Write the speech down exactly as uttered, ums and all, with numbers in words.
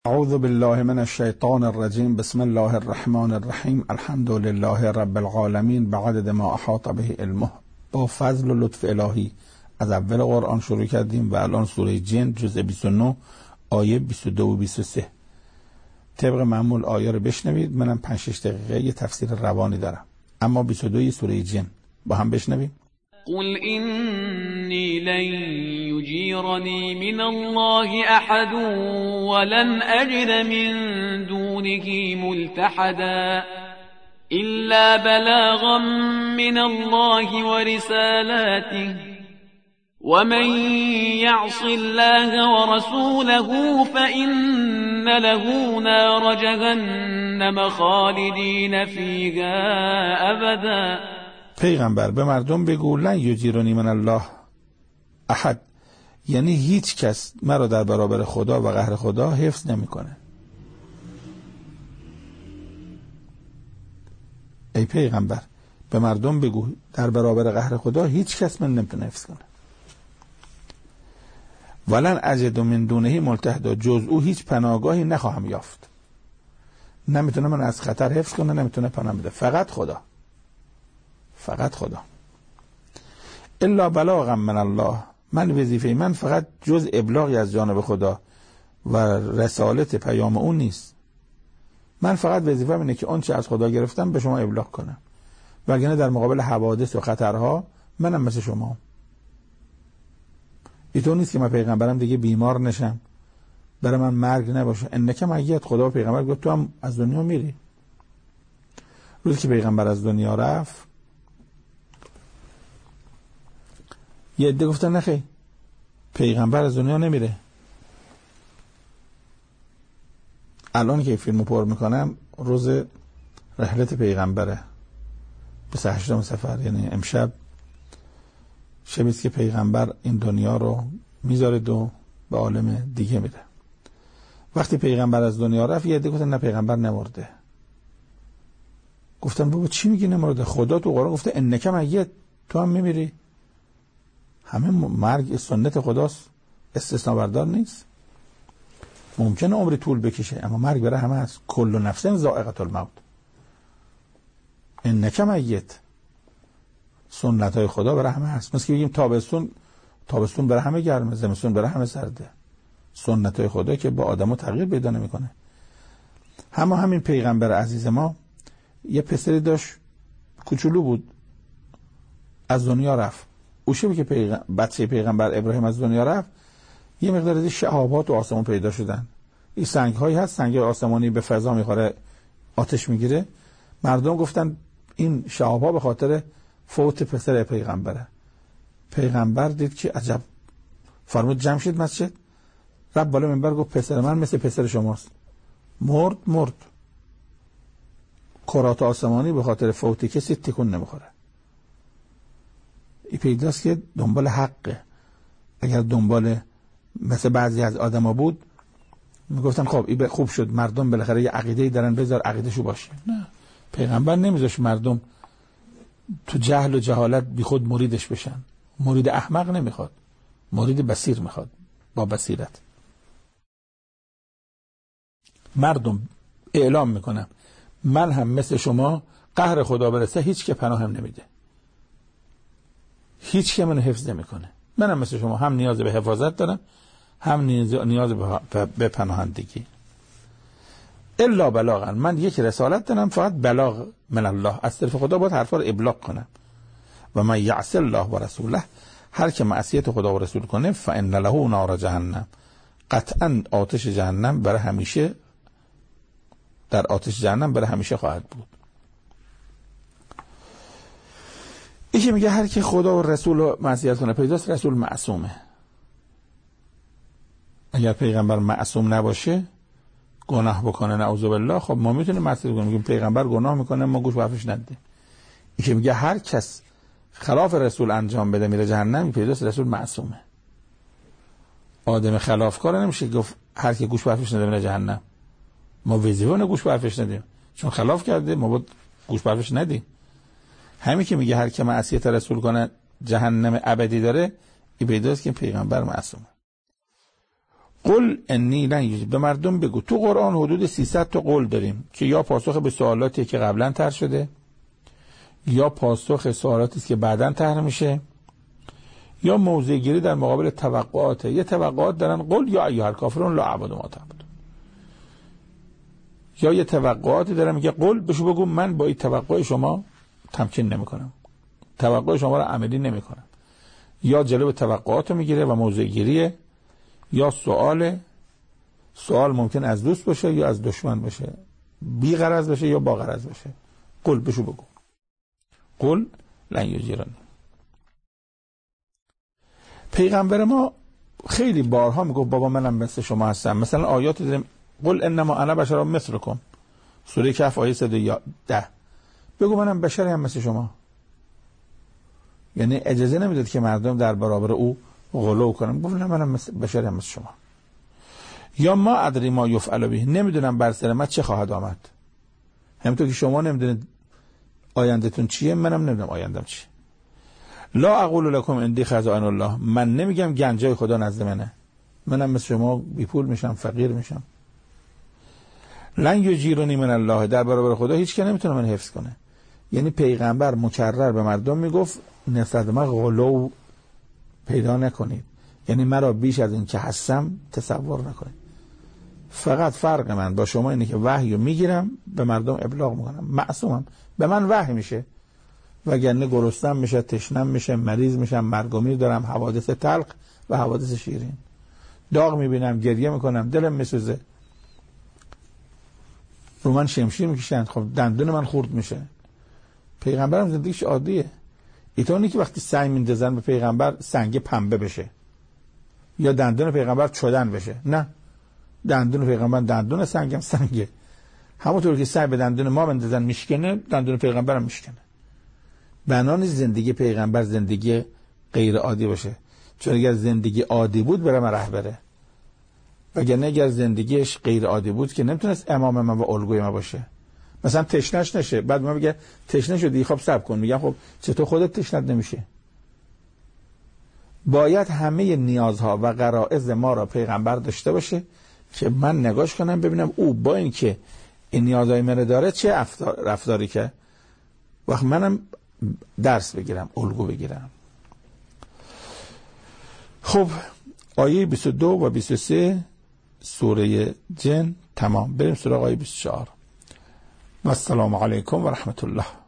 اعوذ بالله من الشیطان الرجیم. بسم الله الرحمن الرحیم. الحمد لله رب العالمین بعدد ما احاط به علمه. با فضل و لطف الهی از اول قرآن شروع کردیم و الان سوره جن جزء بیست و نه آیه بیست و دو و بیست و سه. طبق معمول آیه رو بشنوید. منم پنج شش دقیقه یه تفسیر روانی دارم، اما بیست و دو سوره جن با هم بشنویم. قل إني لن يجيرني من الله أحد ولن أجد من دونه ملتحدا إلا بلاغا من الله ورسالاته ومن يعص الله ورسوله فإن له نار جهنم خالدين فيها أبدا. پیغمبر به مردم بگو لن یجیرنی من الله احد، یعنی هیچ کس مرا در برابر خدا و قهر خدا حفظ نمیکنه. ای پیغمبر به مردم بگو در برابر قهر خدا هیچ کس من نمیتونه حفظ کنه. ولن اجد من دونه ملتحدا، جز او هیچ پناهگاهی نخواهم یافت. نمیتونه من از خطر حفظ کنه، نمیتونه پناه بده، فقط خدا، فقط خدا. الا بلاغا من الله، من وظیفه من فقط جز ابلاغی از جانب خدا و رسالت پیام اون نیست. من فقط وظیفه اینه که اون چه از خدا گرفتم به شما ابلاغ کنم، وگرنه در مقابل حوادث و خطرها منم مثل شما. اینطور نیست که من پیغمبرم دیگه بیمار نشم، برای من مرگ نباشه. انک میت، خدا و پیغمبر گفت تو هم از دنیا میری. روزی که پیغمبر از دنیا رفت یه عده گفتن نخی پیغمبر از دنیا نمیره. الان که فیلمو پر میکنم روز رحلت پیغمبره، بیست و هشتم سفر، یعنی امشب شبیست که پیغمبر این دنیا رو میذاره و به عالم دیگه میره. وقتی پیغمبر از دنیا رفت یه عده گفتن نه پیغمبر نمرده. گفتن بابا چی میگی نمرده؟ خدا تو قرآن گفته انک میت، تو هم میمیری. همه مرگ سنت خداست، استثناء بردار نیست. ممکنه عمری طول بکشه اما مرگ برای همه هست. کل نفس ذائقة الموت. انک میت، سنت های خدا برای همه هست. مثل که بگیم تابستون تابستون برای همه گرمه، زمستون برای همه سرده. سنت های خدا که با آدمو تغییر پیدا نمیکنه. اما همین پیغمبر عزیز ما یه پسری داشت، کوچولو بود، از دنیا رفت. او شبی که پیغمبر بچه پیغمبر ابراهیم از دنیا رفت یه مقدار از شهابات و آسمون پیدا شدن. این سنگ هایی هست، سنگ آسمانی به فضا میخوره آتش میگیره. مردم گفتن این شهاب ها به خاطر فوت پسر پیغمبره. پیغمبر دید که عجب، فرمود جمع شد مسجد، رفت بالا منبر گفت پسر من مثل پسر شماست. مرد مرد کرات آسمانی به خاطر فوت کسی تکون نمیخوره. این پیداست که دنبال حقه. اگر دنبال مثل بعضی از آدما بود میگفتن خب این خوب شد، مردم بالاخره یه عقیده‌ای دارن، بذار عقیده‌شو باشه. نه، پیغمبر نمیذاش مردم تو جهل و جهالت بی خود مریدش بشن. مرید احمق نمیخواد، مرید بصیر میخواد، با بصیرت. مردم اعلام میکنم من هم مثل شما قهر خدا برسه هیچ که پناهم نمیده، هیچ که منو حفظ نمیکنه. منم مثل شما هم نیاز به حفاظت دارم، هم نیاز به پناهندگی. الا بلاغا، من یک رسالت دارم، فقط بلاغ من الله، از طرف خدا باید حرفا رو ابلاغ کنم. و من یعص الله و رسوله، هر که معصیت خدا و رسول کنه فان له نار جهنم، قطعا آتش جهنم برای همیشه، در آتش جهنم برای همیشه خواهد بود. ایشی میگه هر که خدا و رسول رو معصیت کنه، پیداست رسول معصومه. اگر پیغمبر معصوم نباشه، گناه بکنه نعوذ بالله، خب ما میتونیم معصیت کنیم. میگیم پیغمبر گناه میکنه ما گوش به حرفش ندیم. ایشی میگه هر کس خلاف رسول انجام بده میره جهنم، پیداست رسول معصومه. آدم خلافکار نمیشه گفت هر کی گوش به حرفش نده میره جهنم. ما وظیفه نه گوش به حرفش ندیم، چون خلاف کرده ما باید گوش به حرفش ندیم. همین که میگه هر کی معصیت رسول کنه جهنم ابدی داره، این پیداست که پیغمبر معصومه. قل انی لن یجیب، به مردم بگو. تو قرآن حدود سیصد تا قول داریم که یا پاسخ به سوالاتی که قبلا طرح شده، یا پاسخ سوالاتی که بعداً طرح میشه، یا موضع گیری در مقابل توقعات. یه توقعات دارن، قل یا ایها الکافرون لا اعبد ما تعبدون. یا یه توقعاتی دارن میگه قل بشو بگو من با این توقع شما تمکین نمیکنم، توقع شما رو عملی نمیکنم. یا جلب توقعات رو میگیره و موضع گیریه، یا سوال سوال ممکن از دوست باشه یا از دشمن باشه، بی غرض باشه یا با غرض باشه. قل بشو بگو. قل لن یجیرنی. پیغمبر ما خیلی بارها میگه بابا منم مثل شما هستم. مثلا آیات داریم قل انما انا بشر مثلکم، سوره کهف آیه صد و ده. بگو منم بشری هم مثل شما. یعنی اجازه نمیداد که مردم در برابر او غلو کنن. گفت نه منم بشری هم مثل شما. یا ما ادری ما یفعل به، نمیدونم بر سر من چه خواهد آمد. همونطور که شما نمیدونید آیندهتون چیه، منم نمیدونم آیندم چیه. لا اقول لكم عندي خزائن الله، من نمیگم گنجای خدا نزد منه، منم مثل شما بی پول میشم، فقیر میشم. لن یجیرنی من الله، در برابر خدا هیچ که نمیتونه من حفظ کنه. یعنی پیغمبر مکرر به مردم میگفت نسبت من غلو پیدا نکنید، یعنی مرا بیش از این که هستم تصور نکنید. فقط فرق من با شما اینه که وحی رو میگیرم به مردم ابلاغ میکنم، معصومم، به من وحی میشه، وگرنه گرسنم میشه، تشنم میشه، مریض میشم، مرگ و میر دارم، حوادث تلخ و حوادث شیرین، داغ میبینم، گریه میکنم، دلم میسوزه، رو من شمشیر میکشن، خب دندون من خورد میشه. پیغمبرم زندگیش عادیه. ایتونی که وقتی سنگ میندازن به پیغمبر سنگ پنبه بشه یا دندون پیغمبر چدن بشه، نه، دندون پیغمبر دندون، سنگم سنگه. همونطور که سنگ به دندون ما بندازن میشکنه، دندون پیغمبرم میشکنه. بنان زندگی پیغمبر زندگی غیر عادی باشه، چون اگر زندگی عادی بود برای من رهبره، وگرنه اگر زندگیش غیر عادی بود که نمیتونست امام من و الگوی من باشه. مثلا تشنش نشه، بعد من بگه تشنه شدی، خب صبر کن، میگم خب چطور خودت تشنت نمیشه؟ باید همه نیازها و غرایز ما را پیغمبر داشته باشه که من نگاش کنم ببینم او با این که این نیازهای من داره چه رفتاری که وقت منم درس بگیرم، الگو بگیرم. خب آیه بیست و دو و بیست و سه سوره جن تمام. بریم سراغ آیه بیست و چهار. و السلام علیکم و رحمت الله.